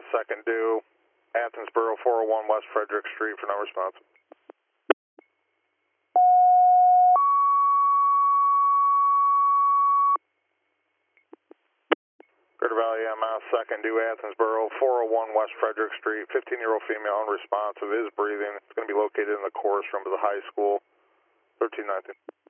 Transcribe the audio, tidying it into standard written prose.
second due, Athensboro 401 West Frederick Street for no response. Greater Valley EMS, second due, Athensboro 401 West Frederick Street, 15-year-old female unresponsive, is breathing. It's going to be located in the chorus room of the high school, 1319.